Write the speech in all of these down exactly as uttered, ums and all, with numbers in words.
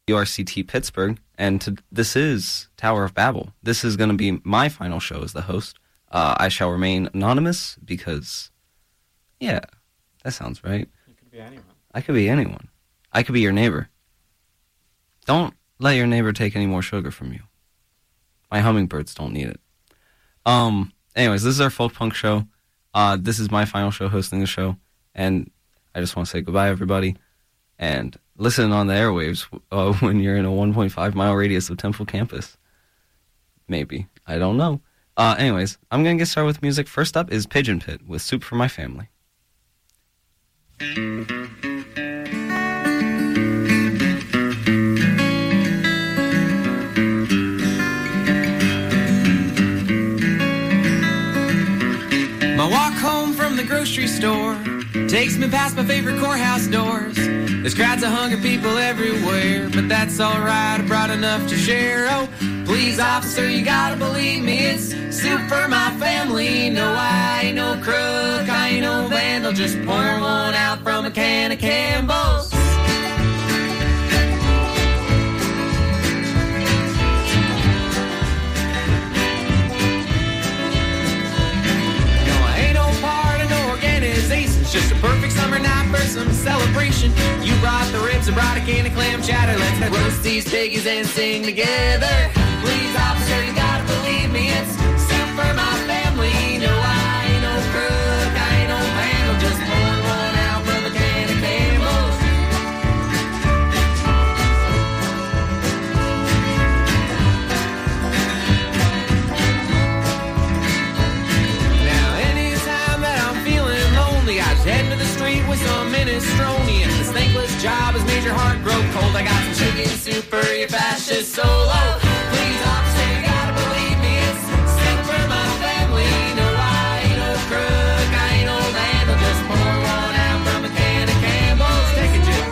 W R C T Pittsburgh, and to, this is Tower of Babel. This is going to be my final show as the host. Uh, I shall remain anonymous because, yeah, that sounds right. You could be anyone. I could be anyone. I could be your neighbor. Don't let your neighbor take any more sugar from you. My hummingbirds don't need it. Um. Anyways, this is our folk punk show. Uh, this is my final show hosting the show, and I just want to say goodbye, everybody, and listen on the airwaves uh, when you're in a one point five mile radius of Temple campus. Maybe. I don't know. Uh, anyways, I'm going to get started with music. First up is Pigeon Pit with Soup for My Family. My walk home from the grocery store takes me past my favorite courthouse doors. There's crowds of hungry people everywhere, but that's alright, I brought enough to share. Oh, please, officer, you gotta believe me, it's soup for my family. No, I ain't no crook, I ain't no vandal, just pour one out from a can of Campbell's. It's just a perfect summer night for some celebration. You brought the ribs and brought a can of clam chowder. Let's roast these piggies and sing together. Please, officer, you gotta believe me, it's soup for my family. No, I ain't no crook, I ain't no vandal, just pour one out from a can of Campbell's. Now, anytime that I'm feeling lonely, I just head to the street with some minestrone. And this thankless job has made your heart grow cold. I got some chicken soup for your fascist solo. Please, officer, you gotta believe me, it's soup for my family. No, I ain't no crook, I ain't no vandal, just pour one out from a can of Campbell's. Take it, Jim.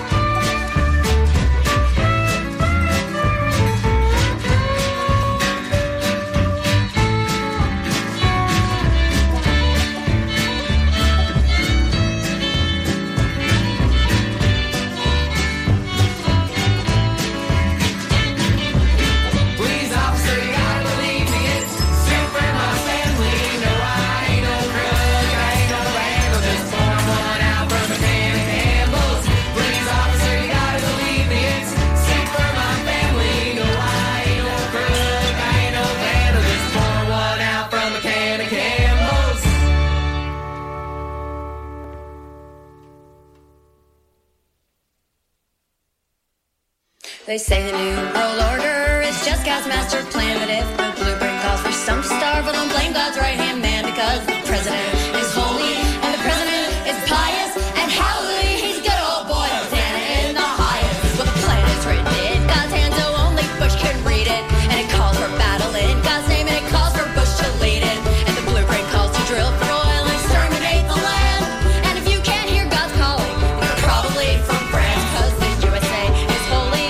They say the new world order is just God's master plan, but if the blueprint calls for some to starve, well, don't blame God's right-hand man, because the president is holy and the president is pious, and hallelujah, he's a good old boy, Hosanna in the highest. Well, the plan is written in God's hand, so only Bush can read it, and it calls for battle in God's name, and it calls for Bush to lead it, and the blueprint calls to drill for oil and exterminate the land. And if you can't hear God's calling, you're probably from France, because the U S A is holy.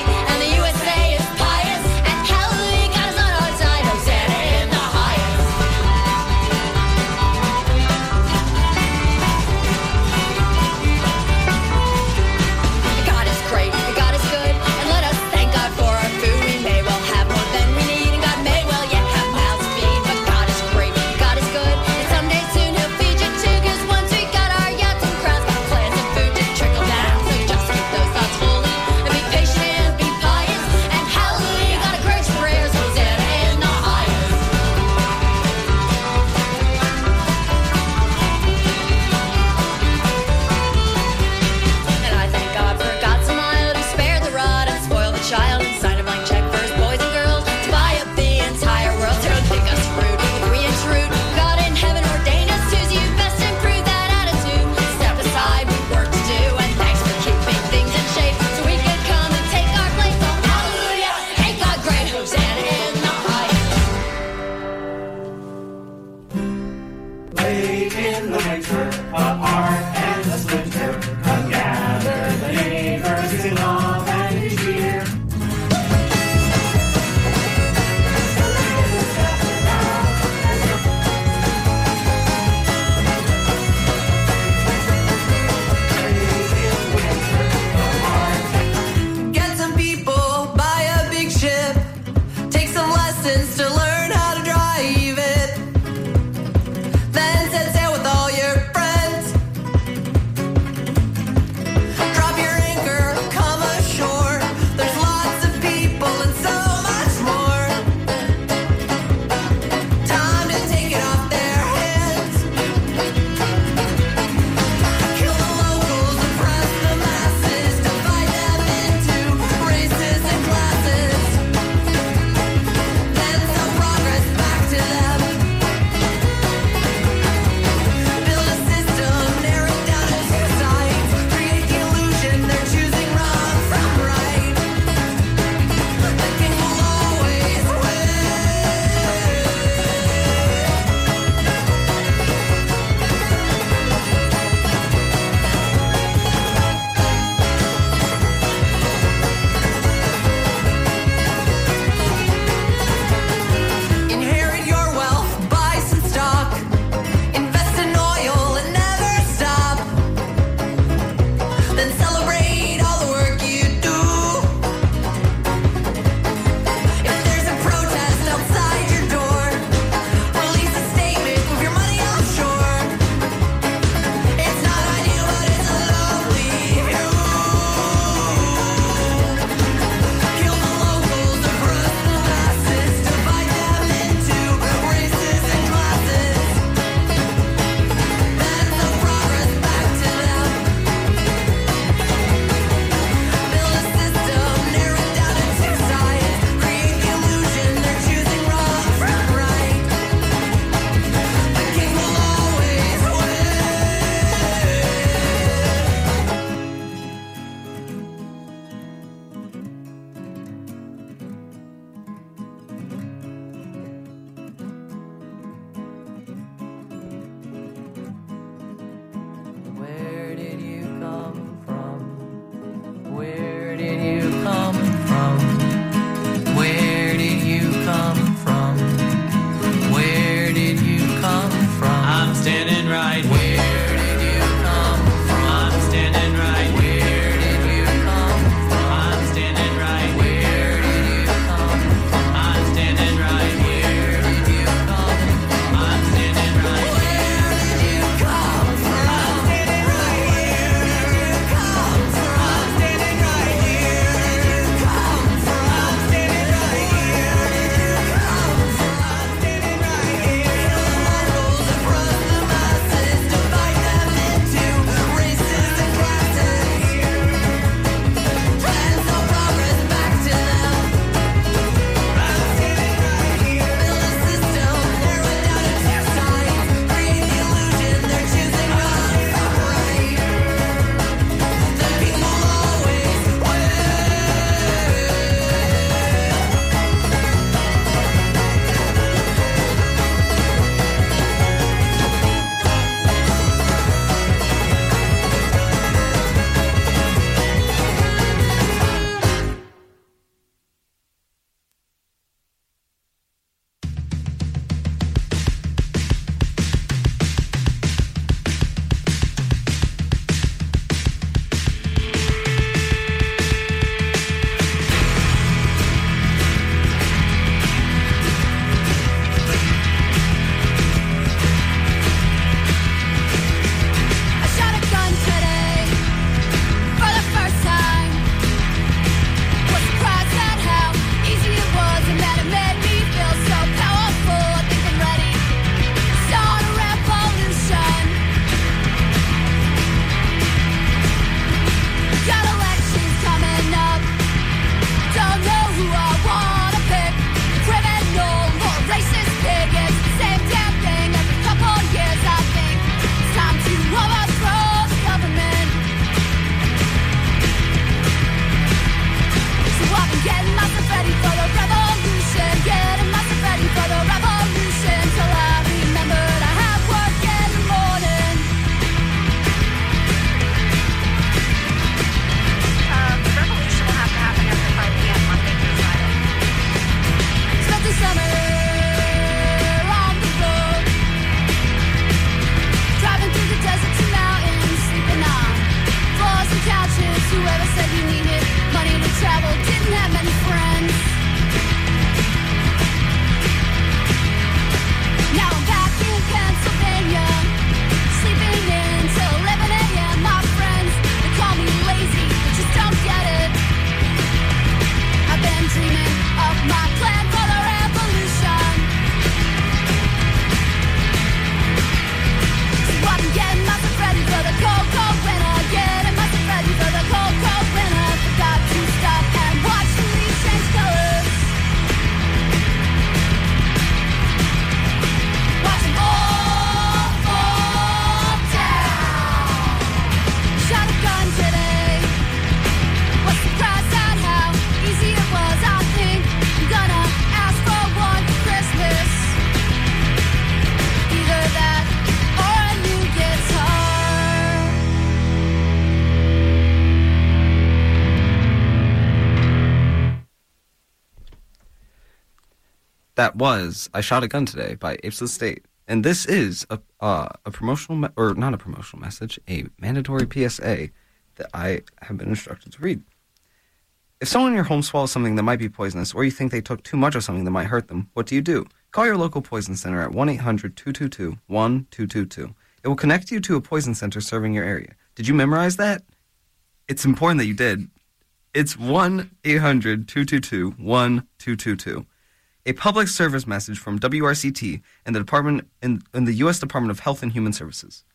that was I Shot a Gun Today by Apes of the State. And this is a uh, a promotional, me- or not a promotional message, a mandatory P S A that I have been instructed to read. If someone in your home swallows something that might be poisonous, or you think they took too much of something that might hurt them, what do you do? Call your local poison center at one eight hundred two two two one two two two. It will connect you to a poison center serving your area. Did you memorize that? It's important that you did. It's one eight hundred two two two one two two two. A public service message from W R C T and the Department in, in the U S Department of Health and Human Services.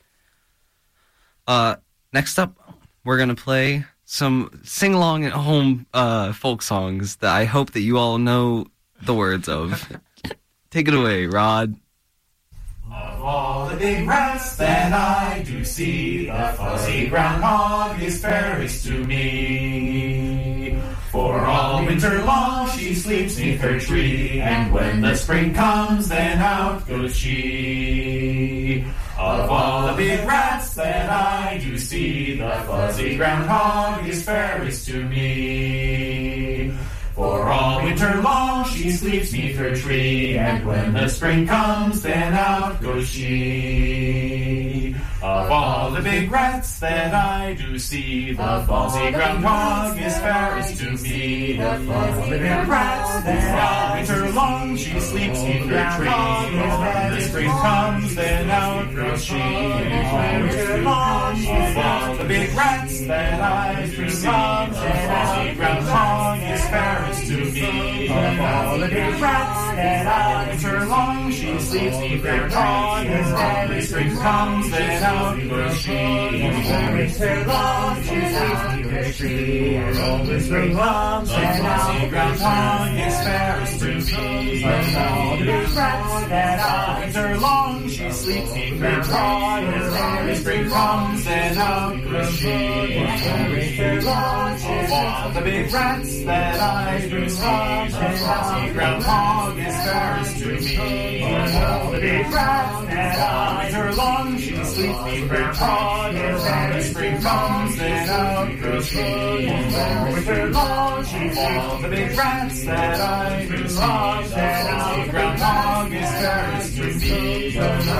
Uh, next up, we're going to play some sing-along at home uh, folk songs that I hope that you all know the words of. Take it away, Rod. Of all the big rats that I do see, the fuzzy groundhog is fairest to me. For all winter long she sleeps neath her tree, and when the spring comes then out goes she. Of all the big rats that I do see, the fuzzy groundhog is fairest to me. For all winter long she sleeps neath her tree, and when the spring comes then out goes she. Of all the big rats that I do see, the fuzzy groundhog is fairest to me. Of all the big rats that all winter long she sleeps neath her tree, and when the spring comes then out goes she. Of all the big rats that I do see, the fuzzy groundhog is fairest to me. Of all the big rats that all winter long she sleeps neath their tree, and when the spring comes then out goes she. All winter long she sleeps neath their tree, and when the spring comes then out groundhog is fairest to me. Of all the big rats that all winter long she sleeps neath their tree, and when the spring comes then out goes she. All winter long she sleeps all the big rats that I do see, the fuzzy groundhog is fairest to me. All the big rats that all winter long she sleeps neath her tree, and when the spring comes then out goes she. All winter long she sleeps all the big rats that I do see, the fuzzy groundhog is fairest to me.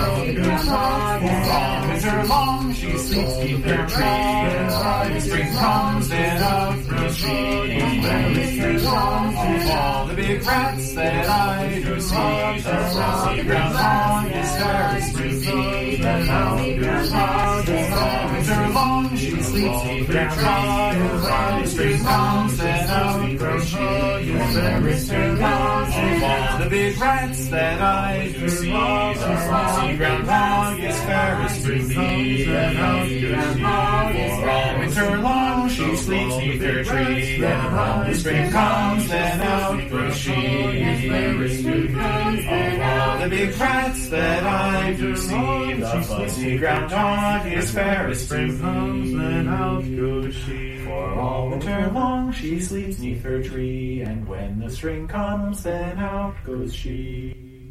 All winter long she sleeps neath her tree, and when the spring comes then out goes she. All the big rats that I do see, the fuzzy groundhog is fairest to me. All winter long she sleeps neath her tree, and when the spring comes then out goes she. All the big rats that I do see, the fuzzy groundhog is fairest to me. All winter long she sleeps neath her tree, and when the spring comes then out goes she. Of all the big rats that I do see, the fuzzy groundhog is fairest to me. For all winter long she sleeps neath her tree, and when the spring comes then out goes she.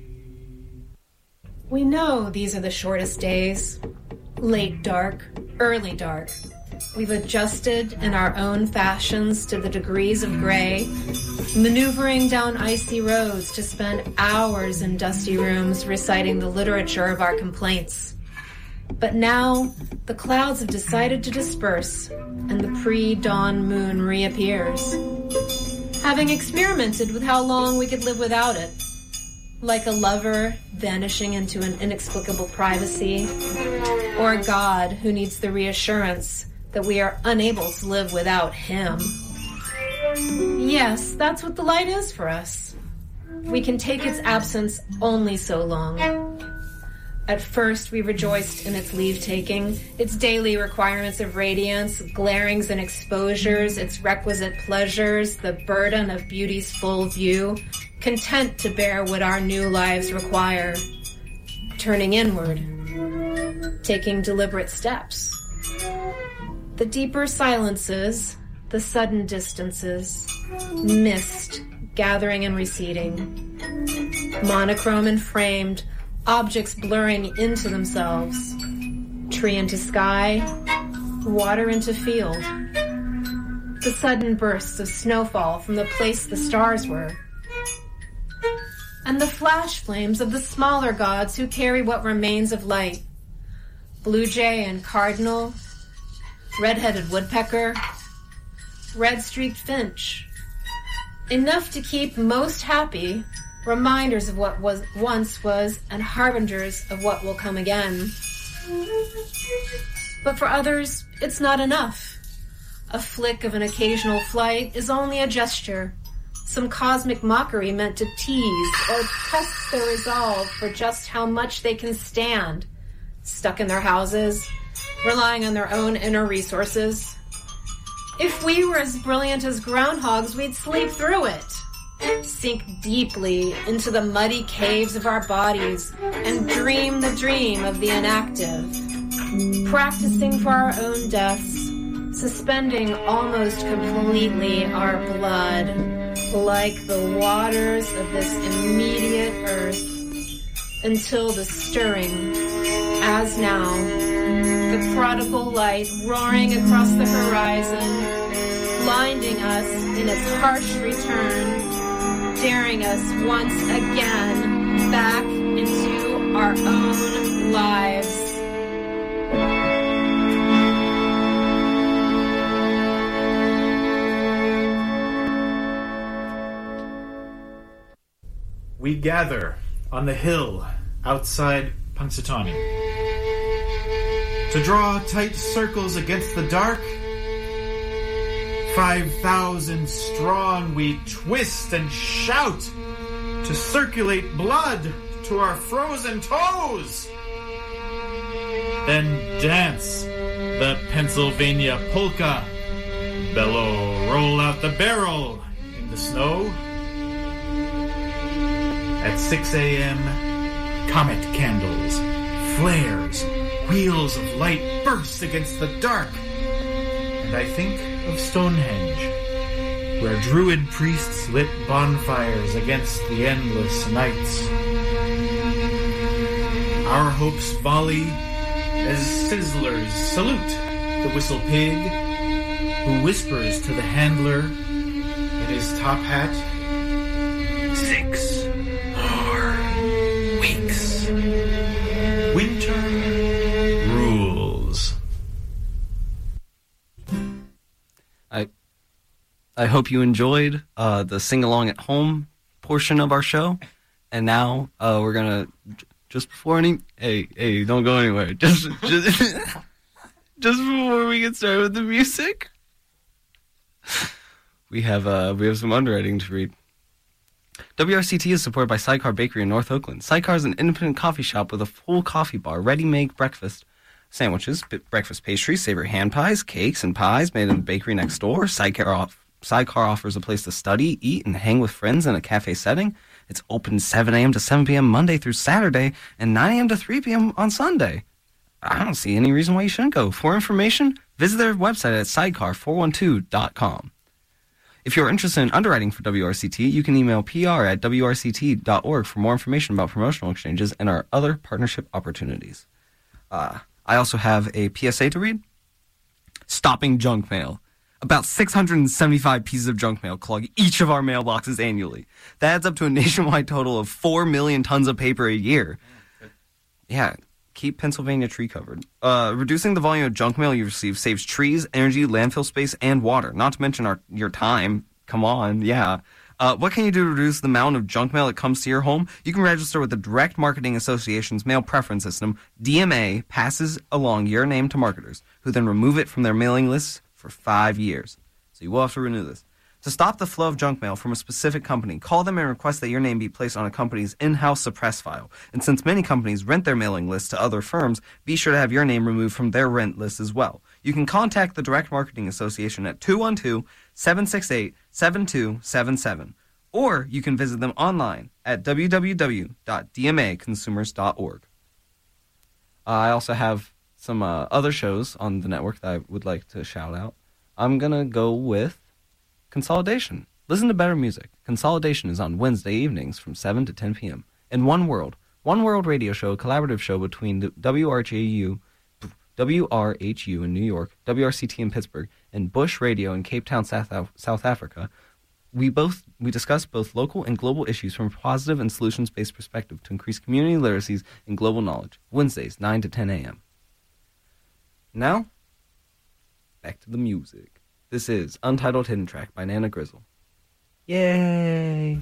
We know these are the shortest days. Late dark, early dark. We've adjusted in our own fashions to the degrees of gray, maneuvering down icy roads to spend hours in dusty rooms reciting the literature of our complaints. But now, the clouds have decided to disperse, and the pre-dawn moon reappears. Having experimented with how long we could live without it, like a lover vanishing into an inexplicable privacy, or a God who needs the reassurance that we are unable to live without him. Yes, that's what the light is for us. We can take its absence only so long. At first, we rejoiced in its leave-taking, its daily requirements of radiance, glarings and exposures, its requisite pleasures, the burden of beauty's full view, content to bear what our new lives require. Turning inward, taking deliberate steps. The deeper silences, the sudden distances, mist gathering and receding, monochrome and framed, objects blurring into themselves, tree into sky, water into field, the sudden bursts of snowfall from the place the stars were. and the flash flames of the smaller gods who carry what remains of light. Blue jay and cardinal, red-headed woodpecker, red-streaked finch. Enough to keep most happy, reminders of what was once was and harbingers of what will come again. But for others, it's not enough. A flick of an occasional flight is only a gesture, some cosmic mockery meant to tease or test their resolve for just how much they can stand, stuck in their houses, relying on their own inner resources. If we were as brilliant as groundhogs, we'd sleep through it, sink deeply into the muddy caves of our bodies and dream the dream of the inactive, practicing for our own deaths, suspending almost completely our blood, like the waters of this immediate earth, until the stirring, as now, the prodigal light roaring across the horizon, blinding us in its harsh return, daring us once again back into our own lives. We gather on the hill outside Punxsutawney to draw tight circles against the dark. Five thousand strong we twist and shout to circulate blood to our frozen toes. Then dance the Pennsylvania polka, bellow, roll out the barrel in the snow. At six a.m., comet candles, flares, wheels of light burst against the dark. And I think of Stonehenge, where druid priests lit bonfires against the endless nights. Our hopes volley as sizzlers salute the whistle pig, who whispers to the handler in his top hat, "Six more weeks. Winter rules." I I hope you enjoyed uh, the sing-along at home portion of our show. And now uh, we're going to, just before any, hey, hey, don't go anywhere. Just, just, just before we get started with the music, we have uh, we have some underwriting to read. W R C T is supported by Sidecar Bakery in North Oakland. Sidecar is an independent coffee shop with a full coffee bar, ready-made breakfast sandwiches, b- breakfast pastries, savory hand pies, cakes, and pies made in the bakery next door. Sidecar, off- Sidecar offers a place to study, eat, and hang with friends in a cafe setting. It's open seven a.m. to seven p.m. Monday through Saturday and nine a.m. to three p.m. on Sunday. I don't see any reason why you shouldn't go. For information, visit their website at sidecar four one two dot com. If you're interested in underwriting for W R C T, you can email P R at W R C T dot org for more information about promotional exchanges and our other partnership opportunities. Uh, I also have a P S A to read. Stopping junk mail. About six hundred seventy-five pieces of junk mail clog each of our mailboxes annually. That adds up to a nationwide total of four million tons of paper a year. Yeah, keep Pennsylvania tree covered. Uh, reducing the volume of junk mail you receive saves trees, energy, landfill space, and water. Not to mention our your time. Come on, yeah. Uh, what can you do to reduce the amount of junk mail that comes to your home? You can register with the Direct Marketing Association's mail preference system. D M A passes along your name to marketers, who then remove it from their mailing lists for five years. So you will have to renew this. To stop the flow of junk mail from a specific company, call them and request that your name be placed on a company's in-house suppress file. And since many companies rent their mailing lists to other firms, be sure to have your name removed from their rent list as well. You can contact the Direct Marketing Association at two one two, seven six eight, seven two seven seven. Or you can visit them online at w w w dot d m a consumers dot org. Uh, I also have some uh, other shows on the network that I would like to shout out. I'm going to go with Consolidation. Listen to better music. Consolidation is on Wednesday evenings from seven to ten p.m. And One World. One World radio show, a collaborative show between the W R H U, W R H U in New York, W R C T in Pittsburgh, and Bush Radio in Cape Town, South, South Africa, we both we discuss both local and global issues from a positive and solutions-based perspective to increase community literacies and global knowledge. Wednesdays, nine to ten a.m. Now, back to the music. This is Untitled Hidden Track by Nana Grizzle. Yay!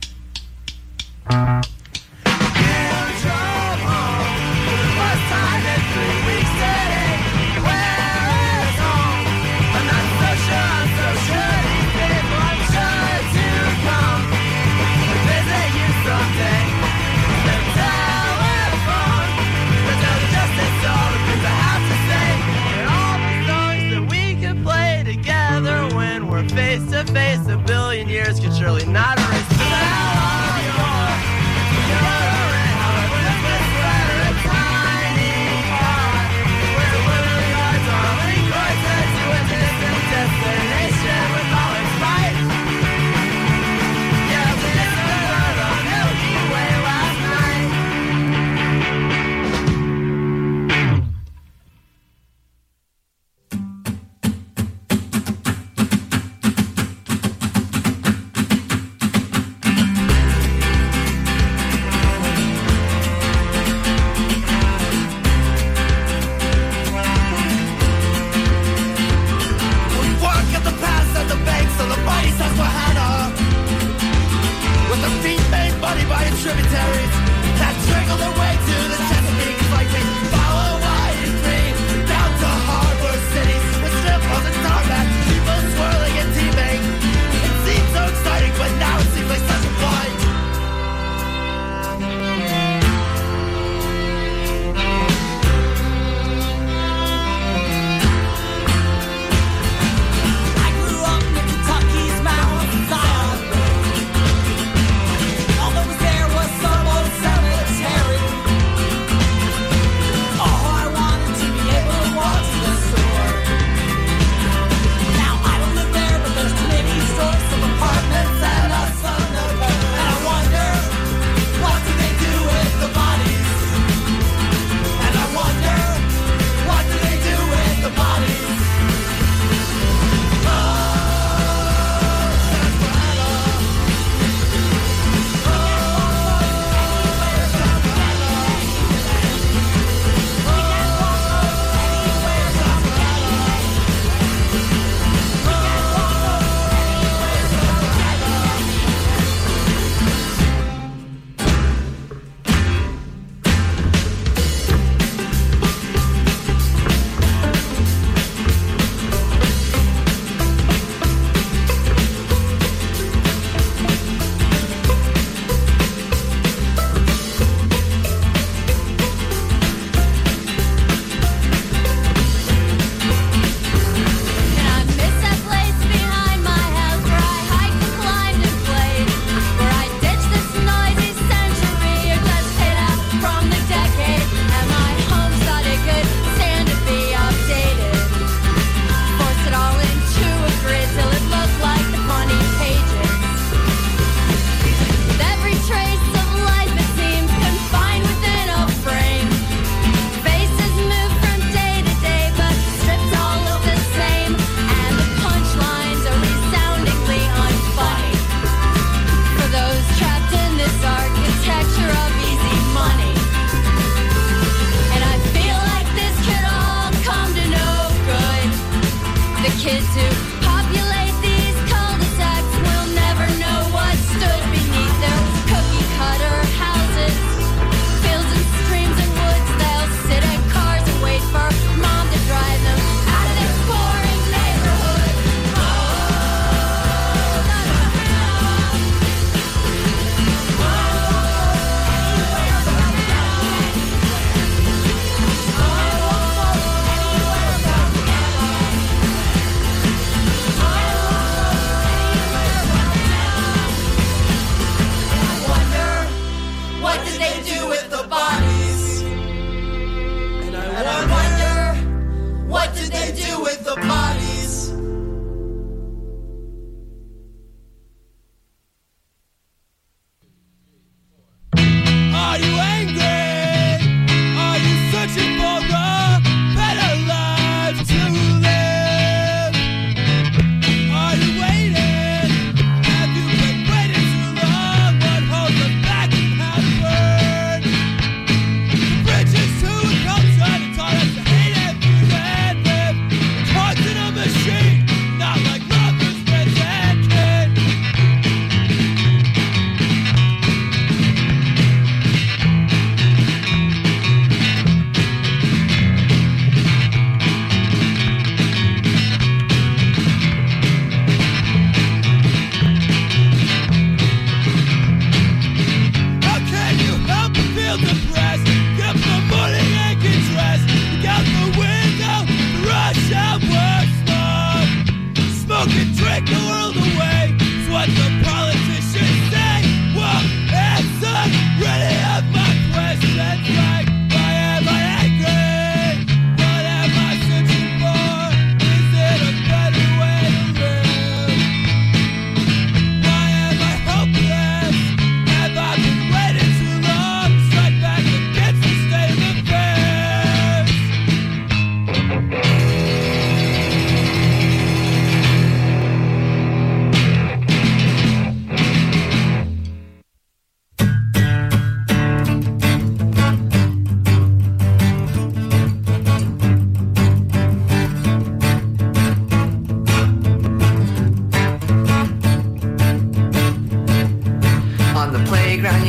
Face to face, a billion years could surely not erase the hell of your deodorant. However, this whisper a tiny part where the little yards are link courses to a distant destination with all its might. Yeah, we discovered the Milky Way last night. Tributaries that trickle their way to the Chesapeake. It's like we follow white and green down to harbor cities with strip malls and tarmac, people swirling and teaming. It seemed so exciting, but now it seems like such a blind. I grew up in Kentucky's mountains. All that was there was some old cemetery. Oh, I wanted to be able to walk to the store. Now I don't live there, but there's too many stores, some apartments, and a son of a. And I wonder, what do they do with the bodies? And I wonder, what do they do with the bodies?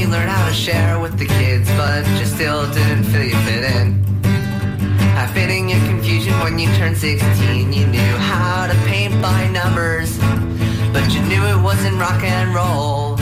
you learn how to share with the kids, but you still didn't feel you fit in. Half fitting your confusion when you turned sixteen. You knew how to paint by numbers, but you knew it wasn't rock and roll.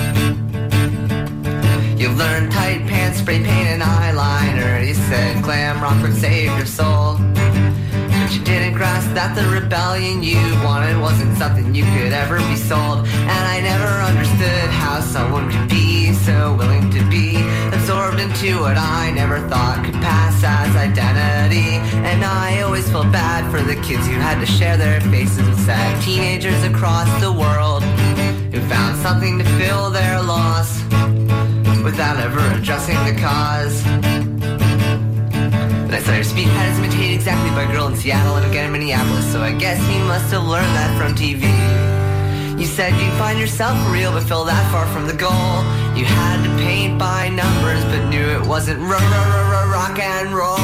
You learned tight pants, spray paint, and eyeliner. You said glam rock would save your soul, but you didn't grasp that the rebellion you wanted wasn't something you could ever be sold. And I never understood how someone could be so willing to be absorbed into what I never thought could pass as identity. And I always felt bad for the kids who had to share their faces with sad teenagers across the world who found something to fill their loss without ever addressing the cause. And I saw your speedpad is imitated exactly by a girl in Seattle and again in Minneapolis, so I guess he must have learned that from T V. You said you'd find yourself real but feel that far from the goal. You had to paint by numbers but knew it wasn't r- r- r- rock and roll.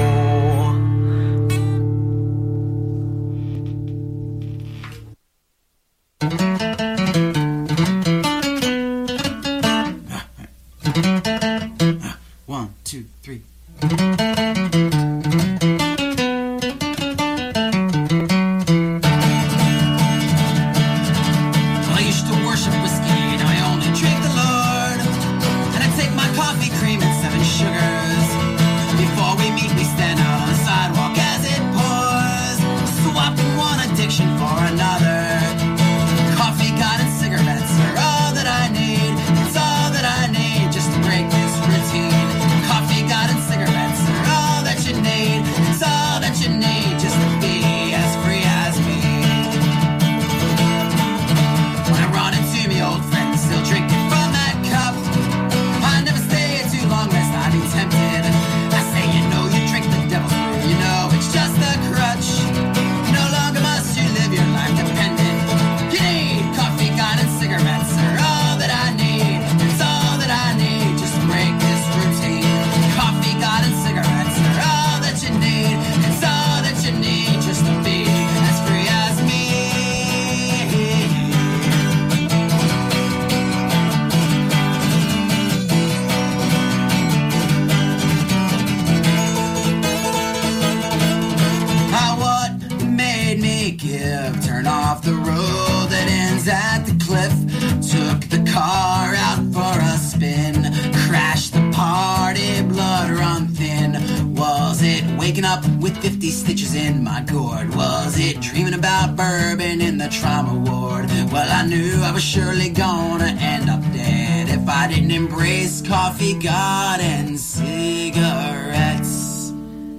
One, two, three. I used to worship whiskey, now I only drink the Lord. And I take my coffee cream and seven sugars. Before we meet, we stand out on the sidewalk as it pours, swapping one addiction for another. Coffee, God, and cigarettes are all that I need. It's all that I need just to break this routine. Coffee, God, and cigarettes are all that you need. It's all that you need just to be as free as me. When I run into me old friends still drinking from that cup, I never stay here too long lest I be tempted. I say, you know you drink the devil's brew, you know it's just a crutch. No longer must you live your life dependent. You need coffee, God, and cigarettes are all that I need. It's all that I need just to break this routine. Coffee, God, and cigarettes are all that you need. It's all that you need just to be as free as me. How what made me give? Turn off the road that ends at the cliff. Took the car out for a spin. Crashed the party, blood run thin. Was it waking up with fifty stitches in my gourd? Was it dreaming about bourbon in the trauma ward? Well, I knew I was surely gonna end up dead if I didn't embrace coffee, God, and cigarettes.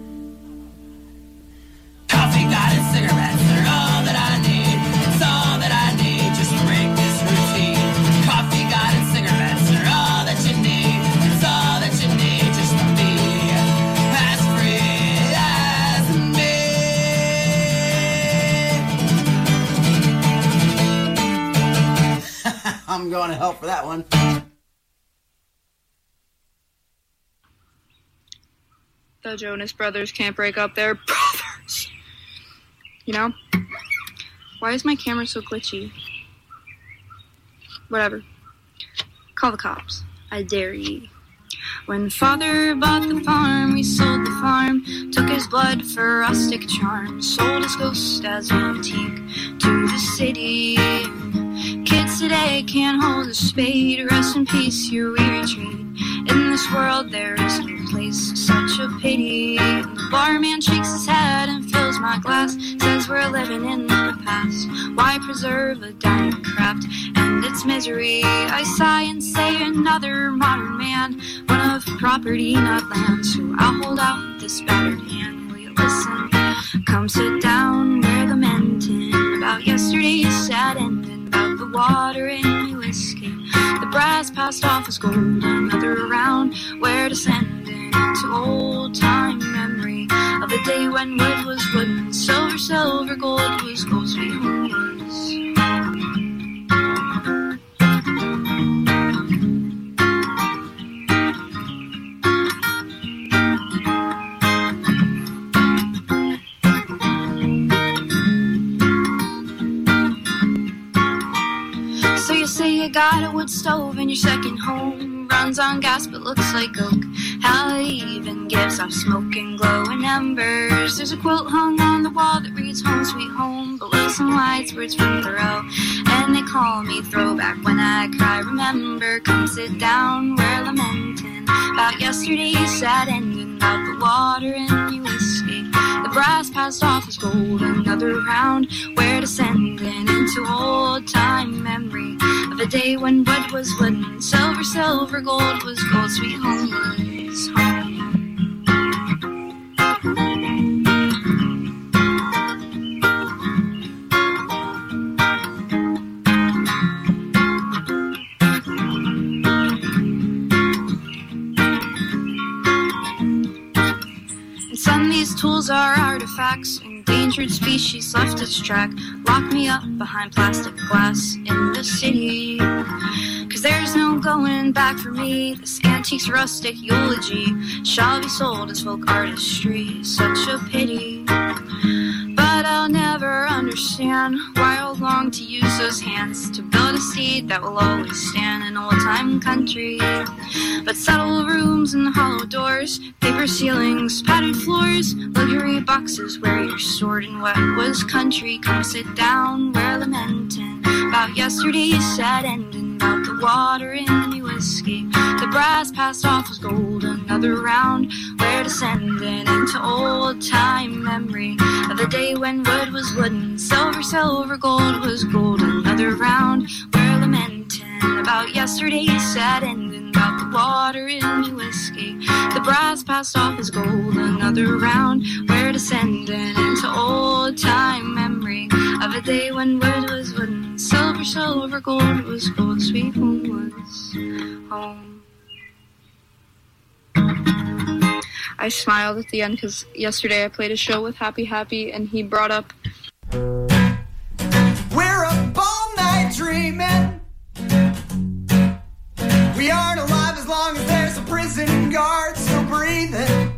Coffee, God, and cigarettes are all that I need. It's all that I need just to break this routine. Coffee, God, and cigarettes are all that you need. It's all that you need just to be as free as me. I'm going to help for that one. The Jonas Brothers can't break up their brothers. You know? Why is my camera so glitchy? Whatever. Call the cops. I dare ye. When father bought the farm, we sold the farm. Took his blood for rustic charm. Sold his ghost as antique to the city. Kids today can't hold a spade. Rest in peace, your weary trade. In this world there is no place, such a pity. The barman shakes his head and fills my glass. Says we're living in the past. Why preserve a dying craft and its misery? I sigh and say another modern man, one of property not land. So I'll hold out this battered hand. Will you listen? Come sit down where the men tin about yesterday's sad ending, about the water in my whiskey. The brass passed off as gold, another round where descending into old time memory of the day when wood was wood and silver, silver, gold was gold. Sweet home was. So you say you got a wood stove in your second home. runs on gas but looks like oak. How it even gives off smoke and glowing embers. There's a quilt hung on the wall that reads Home Sweet Home. Below some lights, words from Thoreau. And they call me throwback when I cry. Remember, come sit down, we're lamenting about yesterday's sad ending, about the water in your whiskey. The brass passed off as gold, another round. We're descending into old time memory of a day when wood was wood and silver, silver, gold was gold. Sweet home was home. Son, these tools are artifacts. Endangered species left its track. Lock me up behind plastic glass in the city. Cause there's no going back for me. This antique's rustic eulogy shall be sold as folk artistry. Such a pity. But I'll never understand why I long to use those hands to build a seed that will always stand in old-time country. But subtle rooms and hollow doors, paper ceilings, padded floors, luxury boxes where you're stored in what was country. Come sit down, we're lamenting about yesterday's sad ending, about the water in your whiskey. The brass passed off as gold, another round. We're descending into old-time memory of the day when wood was wooden, silver, silver, gold was gold. Another round, we're lamenting about yesterday's sad ending, about the water in your whiskey. The brass passed off as gold, another round. We're descending into old-time memory of a day when wood was wooden, silver, silver, gold was gold. Sweet home was home. I smiled at the end because yesterday I played a show with Happy Happy and he brought up, we're up all night dreaming. We aren't alive as long as there's a prison guard still breathing.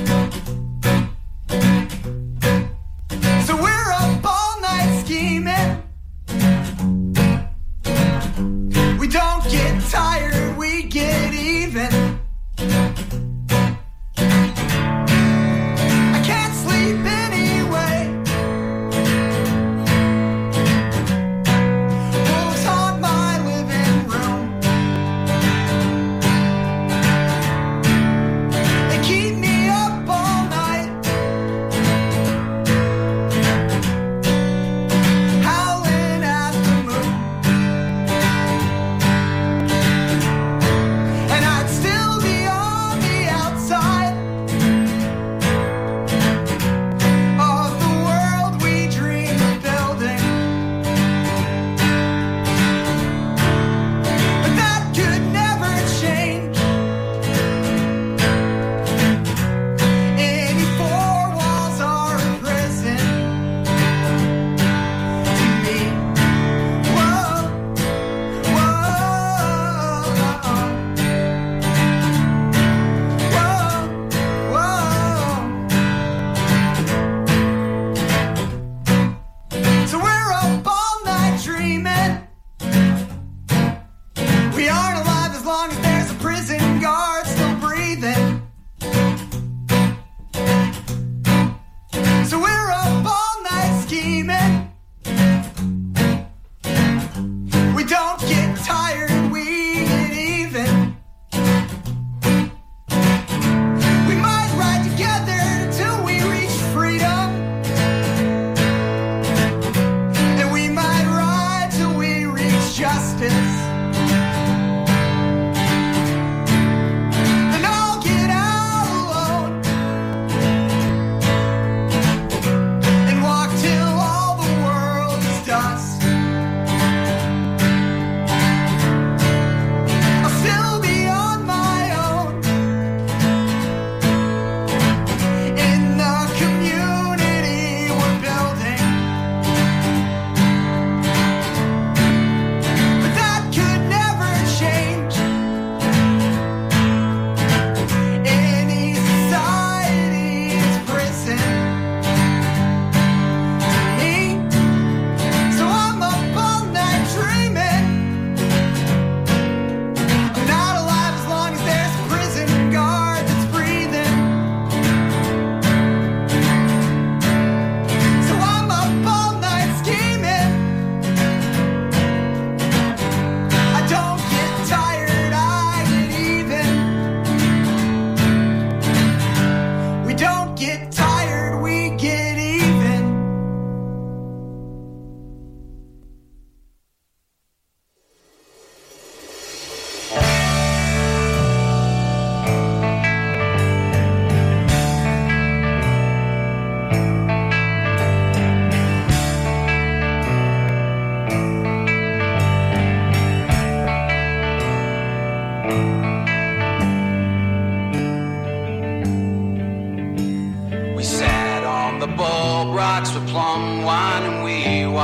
So we're up all night scheming. We don't get tired, we get even. I can't sleep anyway.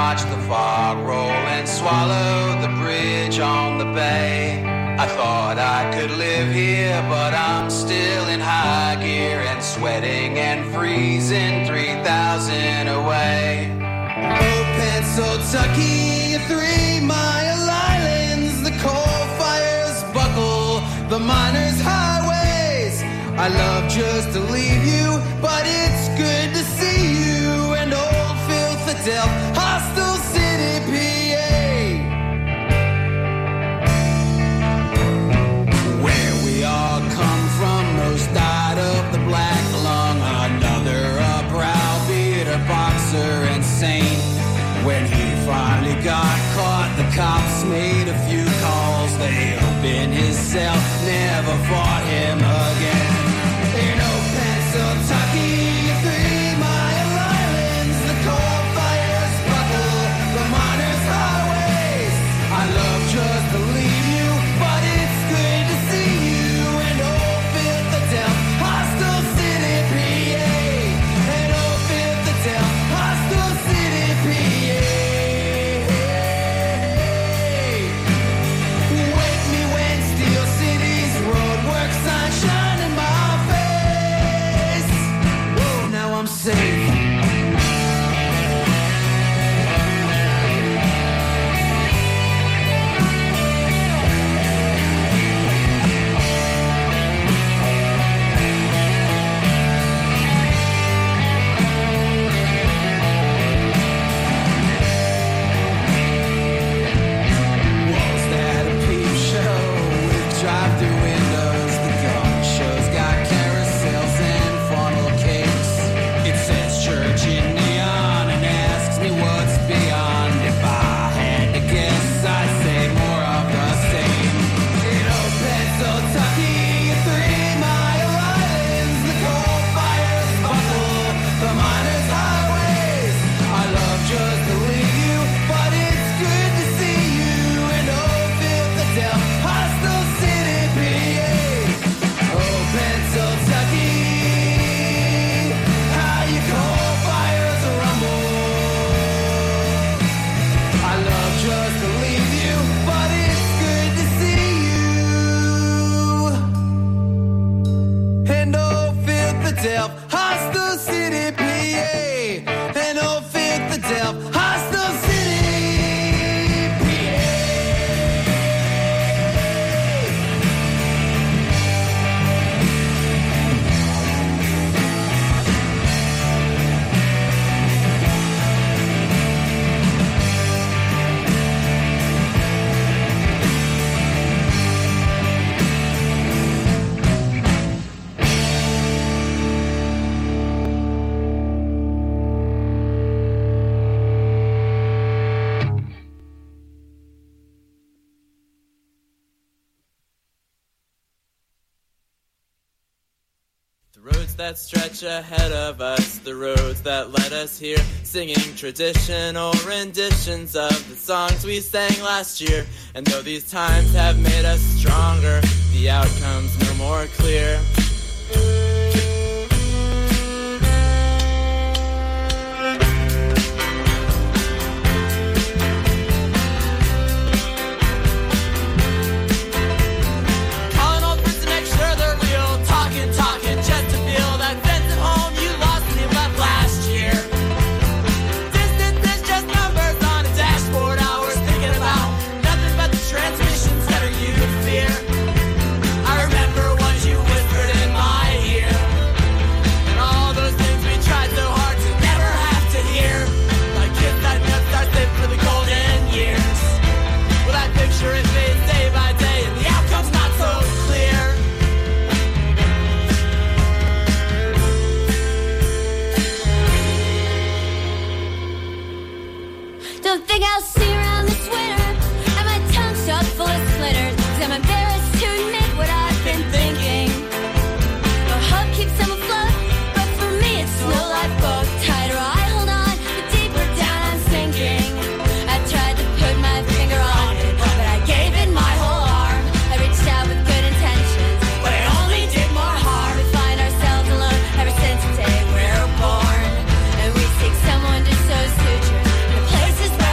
watch the fog roll and swallow the bridge on the bay. I thought I could live here, but I'm still in high gear and sweating and freezing three thousand away. Oh, Pennsylvania, three-mile islands, the coal fires buckle, the miners' highways. I love just to leave you, but it's good to see you. And old Philadelphia, Hostel City, P A, where we all come from. Most died of the black lung, another a browbeater, boxer, and saint. When he finally got caught, the cops made a few calls. They opened his cell, never fought him again. In old Pennsylvania, three-mile islands, the coal fires buckle, the miners' highways. I love just to leave you, but it's good to see you. And old Philadelphia, Hostel City, P A. And old Philadelphia, Hostel City, P A. Wake me when Steel City's roadwork sign shine in my face. Whoa, now I'm safe. Was that a peep show with drive-through windows? The gun show's got carousels and funnel cakes. It says church in neon and asks me what's beyond. If I had to guess, I'd say more of the same. In old Pennsylvania, three-mile islands, the coal fires buckle, the miners' highways. I love just to leave you, but it's good to see you. And old Philadelphia, Hostel City, P A. Oh, Pennsylvania, how you coal fires rumble. I love just to leave you, but it's good to see you. And old Philadelphia, Hostel City, P A. And old Philadelphia, Hostel City, P A. The roads that stretch ahead of us, the roads that led us here, singing traditional renditions of the songs we sang last year. And though these times have made us stronger, the outcome's no more clear. Calling old friends to make sure they're real, talking, talking, just to feel that sense of home you lost when you left last year. Distance is just numbers on a dashboard, hours thinking about nothing but the transmissions that are you fear. I remember what you whispered in my ear, and all those things we tried so hard to never have to hear. Like kids that just are saved for the golden years. Well, that picture it fades day by day, and the outcome's not so clear. Don't think I'll see around this winter. And my tongue stuck full of splinters. Cause I'm embarrassed to admit what I've been thinking. No hope keeps them afloat, but for me it's no lifeboat. Tighter I hold on, the deeper down I'm sinking. I tried to put my finger on it, but I gave it my whole arm. I reached out with good intentions, but it only did more harm. We find ourselves alone ever since the day we're born. And we seek someone to sew sutures in the places where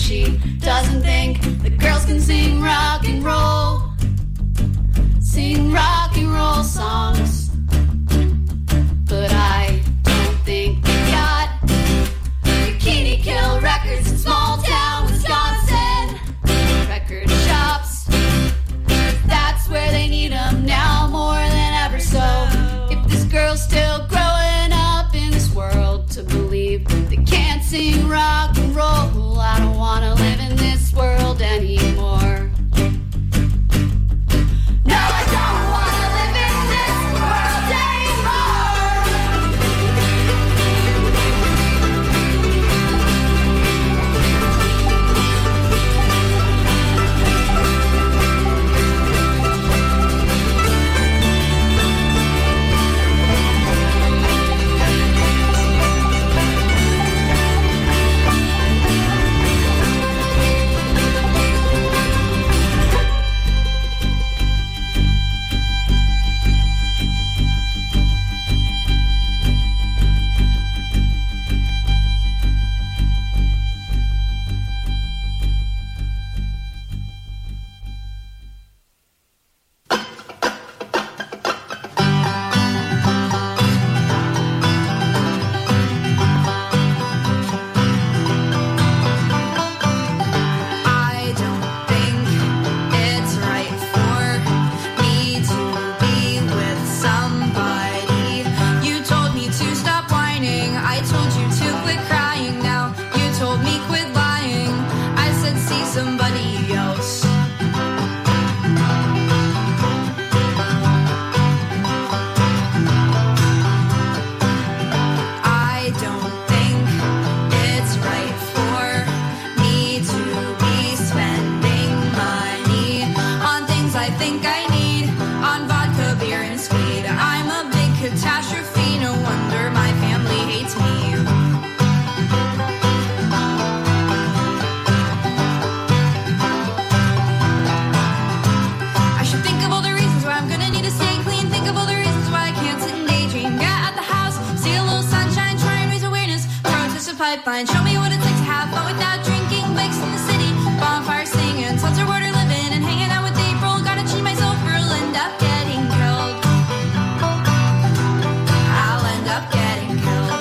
she doesn't think the girls can sing rock and roll. Sing rock and roll songs. But I don't think they got Bikini Kill records in small town Wisconsin. Record shops, that's where they need them now more than ever. So if this girl's still growing up in this world to believe they can't sing rock and roll, I don't wanna live in this world anymore. No, I don't wanna live in this world pipeline. Show me what it's like to have fun without drinking. Bikes in the city, bonfire singing, salsa water living, and hanging out with April. Gotta cheat myself or I'll end up getting killed. I'll end up getting killed.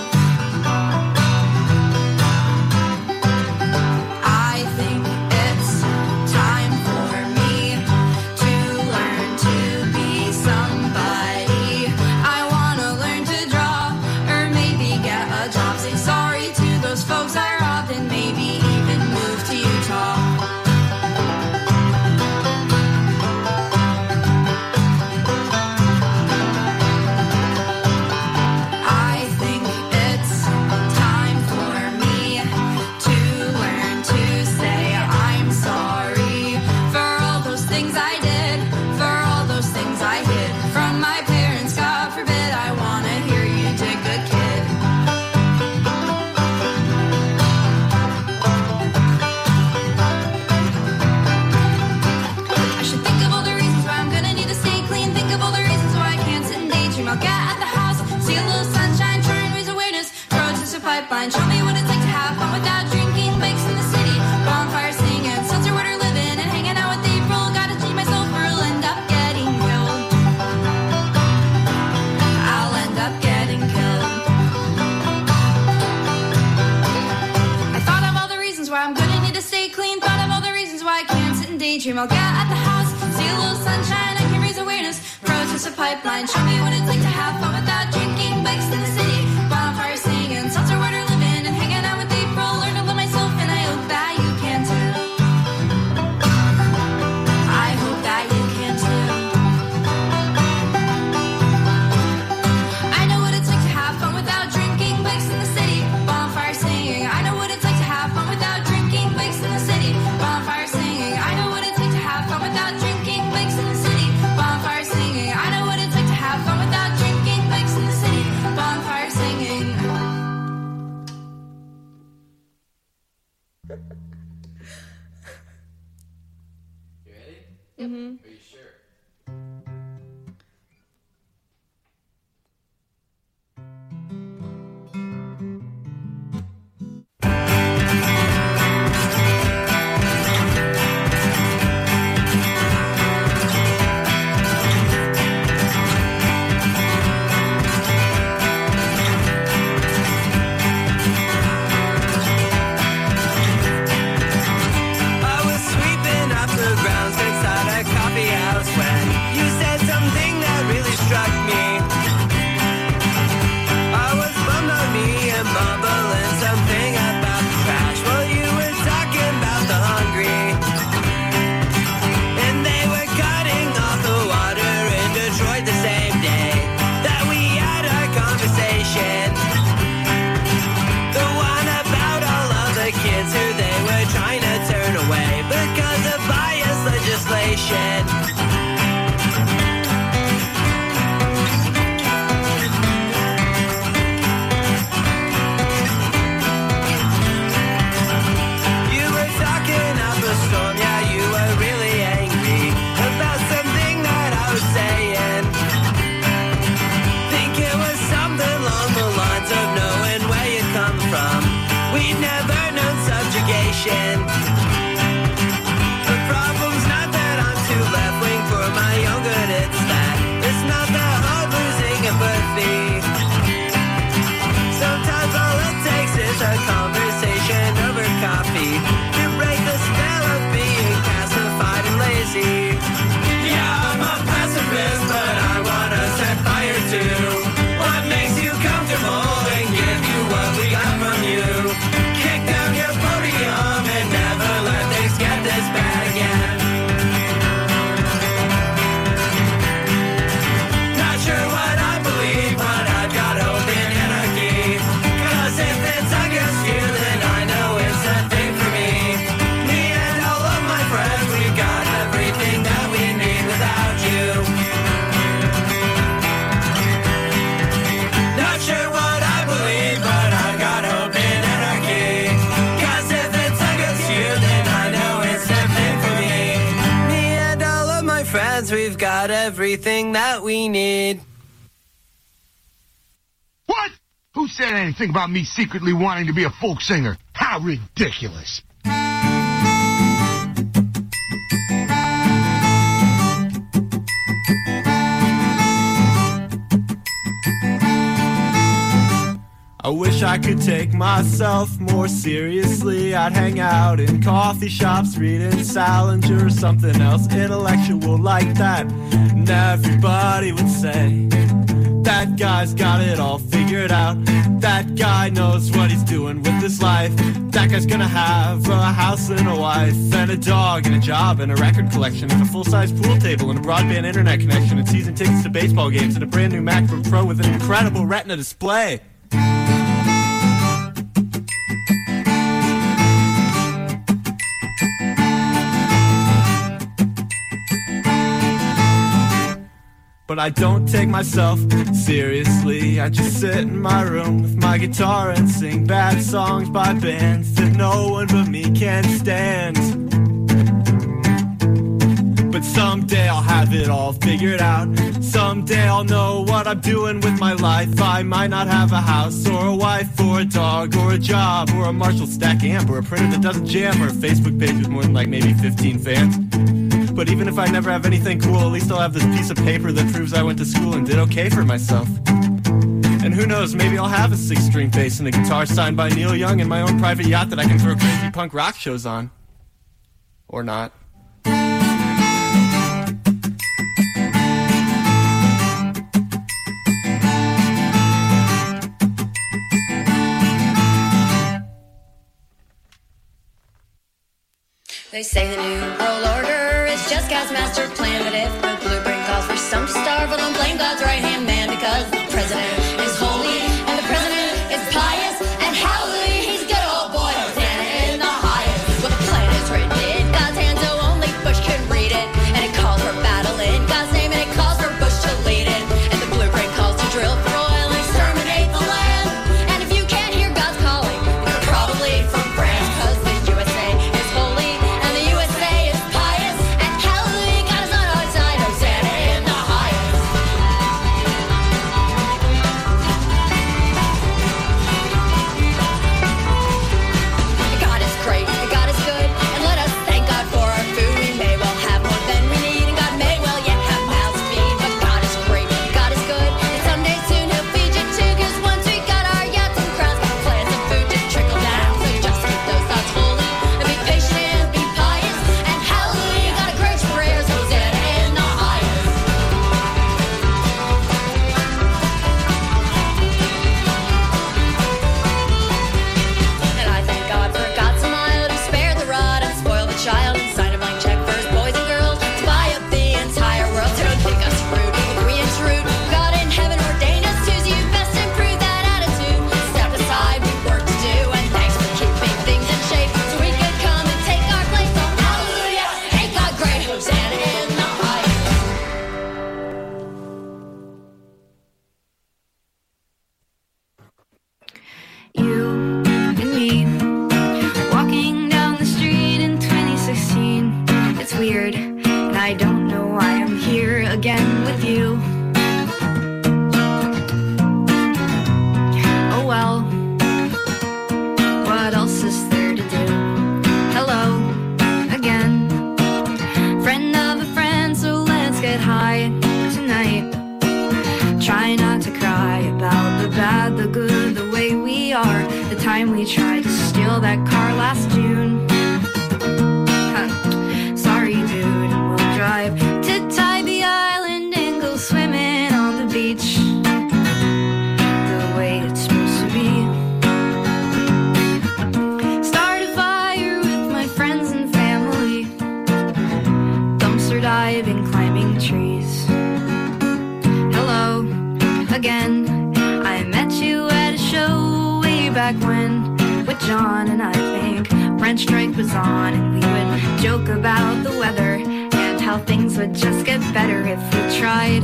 I think it's time for me to learn to be somebody. I wanna learn to draw or maybe get a job. Say sorry to those folks I robbed and maybe even move to Utah. I think it's time for me to learn to say I'm sorry for all those things I did, for all those things I hid from my parents. God forbid I wanna hear you did good, kid. I should think of all the reasons why I'm gonna need to stay clean. Think of all the reasons why I can't sit and daydream. I'll get at the house, see a little sunshine, try and raise awareness. Protest a pipeline, show me what it's like to have fun without drinking. Bikes in the city, bonfire singing, seltzer water living, and hanging out with April. Gotta cheat myself or I'll end up getting killed. I'll end up getting killed. I thought of all the reasons why I'm gonna need to stay clean. Thought of all the reasons why I can't sit and daydream. I'll get at the house, see a little sunshine, I can raise awareness. Protest a pipeline, show me what it's like to have fun without drinking. Bikes in the city, bonfire singing, seltzer water living, and hanging out with April. Learn to love myself, and I hope that you can too. I hope that you can too. I know what it's like to have fun without drinking. Bikes in the city, bonfire singing. I know what it's like to have fun without drinking. Bikes in the city, bonfire singing. I know what it's like to have fun without drinking. Bikes in the city, bonfire singing. I know what it's like to have fun without drinking. Bikes in the city, bonfire singing. You ready? Mm-hmm. Are you sure? they were trying to turn away because of bias legislation. You were talking up a storm, yeah, you were really angry about something that I was saying. Think it was something along the lines of knowing where you come from. We'd never known subjugation. The problem's not that I'm too left-wing for my own good, it's that it's not the whole losing empathy. Sometimes all it takes is a conversation over coffee to break the spell of being pacified and lazy. Yeah, I'm a pacifist, but I wanna set fire to what makes you comfortable and give you what we got from you. Kick down your podium and never let things get this bad again. Not sure what I believe, but I've got hope in anarchy. Cause if it's against you, then I know it's a thing for me. Me and all of my friends, we got everything that we need without you. Not sure what I believe, but I've got hope in anarchy. Cause if it's against you, then I know it's a thing for me. Me and all of my friends, we've got everything that we need. What? Who said anything about me secretly wanting to be a folk singer? How ridiculous. I wish I could take myself more seriously. I'd hang out in coffee shops reading Salinger or something else intellectual like that. And everybody would say, that guy's got it all figured out. That guy knows what he's doing with his life. That guy's gonna have a house and a wife and a dog and a job and a record collection and a full-size pool table and a broadband internet connection and season tickets to baseball games and a brand new MacBook Pro with an incredible Retina display. But I don't take myself seriously. I just sit in my room with my guitar and sing bad songs by bands that no one but me can stand. But someday I'll have it all figured out. Someday I'll know what I'm doing with my life. I might not have a house or a wife or a dog or a job or a Marshall stack amp or a printer that doesn't jam or a Facebook page with more than like maybe fifteen fans. But even if I never have anything cool, at least I'll have this piece of paper that proves I went to school and did okay for myself. And who knows, maybe I'll have a six-string bass and a guitar signed by Neil Young and my own private yacht that I can throw crazy punk rock shows on. Or not. They say the new world order is just God's master plan, but if the blueprint calls for some to starve, well, don't blame God's right-hand man, because the president is holy and the president is pious, and hallelujah, he's good old boy, Hosanna in the highest. Well, the plan is written in God's hand, so only Bush can read it, and it calls for battle in God's name, and it calls for Bush to lead it, and the blueprint calls to drill for oil and exterminate the land. And if you can't hear God's calling, you're probably from France, because the U S A is holy. I don't know why I'm here again with you. Oh well, what else is there to do? Hello again, friend of a friend, so let's get high tonight. Try not to cry about the bad, the good, the way we are. The time we tried to steal that car last June. Huh. Sorry, dude, and we'll drive to Tybee Island and go swimming on the beach the way it's supposed to be. Start a fire with my friends and family. Dumpster diving, climbing trees. Hello again, I met you at a show way back when, with John and I think French Strike was on, and we would joke about the weather and how things would just get better if we tried.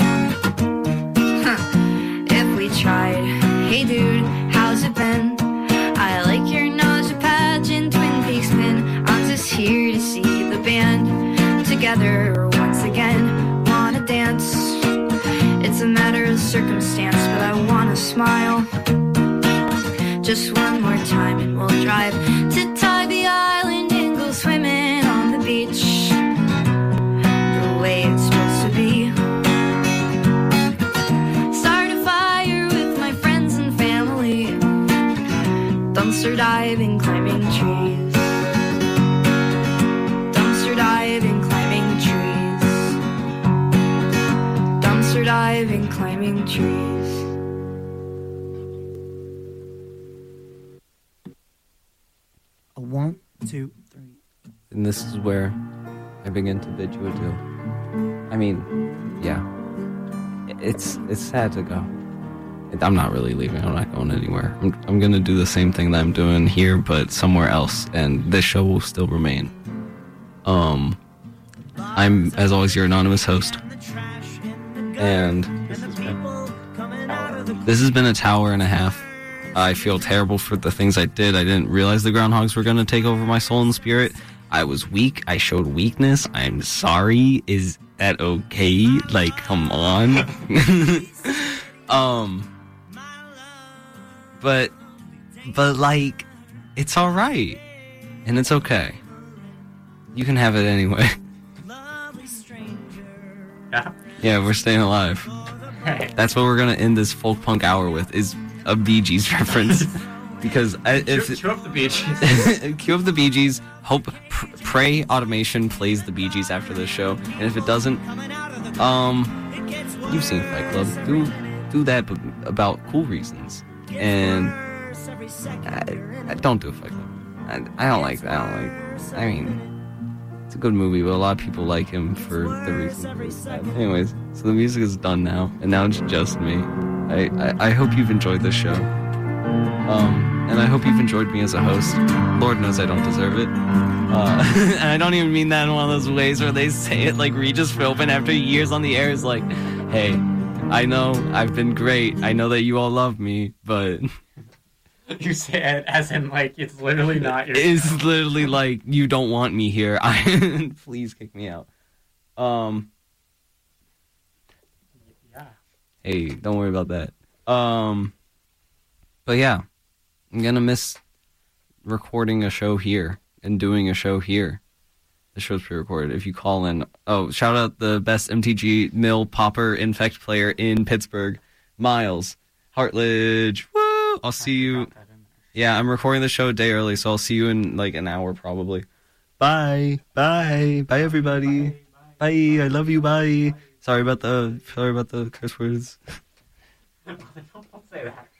Huh. If we tried. Hey dude, how's it been? I like your nausea pageant, Twin Peaks pin. I'm just here to see the band together once again. Wanna dance? It's a matter of circumstance, but I wanna smile. Just one more time and we'll drive to Tybee Island and go swimming on the beach the way it's supposed to be. Start a fire with my friends and family. Dumpster diving, climbing trees. Dumpster diving, climbing trees. Dumpster diving, climbing trees. A one, two, three. And this is where I begin to bid you adieu. I mean, yeah. It's it's sad to go. I'm not really leaving. I'm not going anywhere. I'm, I'm going to do the same thing that I'm doing here, but somewhere else. And this show will still remain. Um, I'm, as always, your anonymous host. And this has been, this has been a tower and a half. I feel terrible for the things I did. I didn't realize the groundhogs were going to take over my soul and spirit. I was weak. I showed weakness. I'm sorry. Is that okay? Like, come on. um, but, but like, it's all right, and it's okay. You can have it anyway. Yeah. Yeah, we're staying alive. That's what we're gonna end this folk punk hour with, is a Bee Gees reference. Because I, if cue, cue up the Bee Gees. Cue up the Bee Gees. Hope, pr- pray automation plays the Bee Gees after this show. And if it doesn't, um, you've seen Fight Club. Do do that, but about cool reasons. And I, I don't do Fight Club. I, I don't like that. I don't like. I mean. It's a good movie, but a lot of people like him for the reasons. Anyways, so the music is done now, and now it's just me. I, I, I hope you've enjoyed this show. Um, and I hope you've enjoyed me as a host. Lord knows I don't deserve it. Uh, and I don't even mean that in one of those ways where they say it like Regis Philbin after years on the air is like, hey, I know I've been great. I know that you all love me, but... You say it as in, like, it's literally not your It's show. literally like, you don't want me here. I Please kick me out. Um. Yeah. Hey, don't worry about that. Um. But yeah, I'm gonna miss recording a show here and doing a show here. The show's pre-recorded. If you call in, oh, shout out the best M T G Mill Popper Infect player in Pittsburgh, Miles Hartledge. Woo! I'll see you. Yeah, I'm recording the show a day early, so I'll see you in like an hour probably. Bye, bye, bye, everybody. Bye, bye. Bye. I love you. Bye. Sorry about the sorry about the curse words. Don't say that.